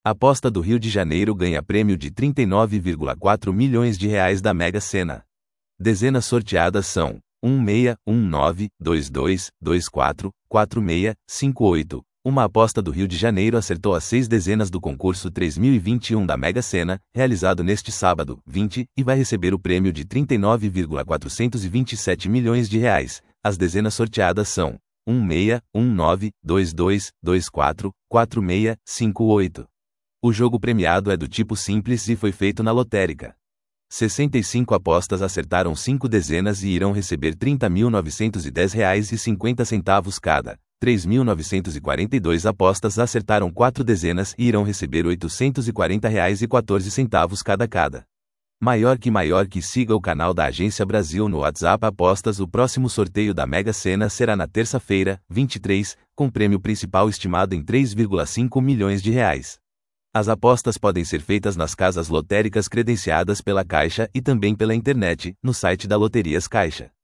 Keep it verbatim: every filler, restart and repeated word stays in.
Aposta do Rio de Janeiro ganha prêmio de trinta e nove vírgula quatro milhões de reais da Mega Sena. Dezenas sorteadas são um seis, um nove, dois dois, dois quatro, quatro seis, cinco oito. Uma aposta do Rio de Janeiro acertou as seis dezenas do concurso três mil e vinte e um da Mega Sena, realizado neste sábado, vinte, e vai receber o prêmio de trinta e nove vírgula quatrocentos e vinte e sete milhões de reais. As dezenas sorteadas são um seis, um nove, dois dois, dois quatro, quatro seis, cinco oito. O jogo premiado é do tipo simples e foi feito na lotérica. sessenta e cinco apostas acertaram cinco dezenas e irão receber trinta mil novecentos e dez reais e cinquenta centavos cada. três mil novecentos e quarenta e dois apostas acertaram quatro dezenas e irão receber oitocentos e quarenta reais e quatorze centavos cada cada. Maior que maior que siga o canal da Agência Brasil no WhatsApp Apostas. O próximo sorteio da Mega Sena será na terça-feira, vinte e três, com prêmio principal estimado em três vírgula cinco milhões de reais. As apostas podem ser feitas nas casas lotéricas credenciadas pela Caixa e também pela internet, no site da Loterias Caixa.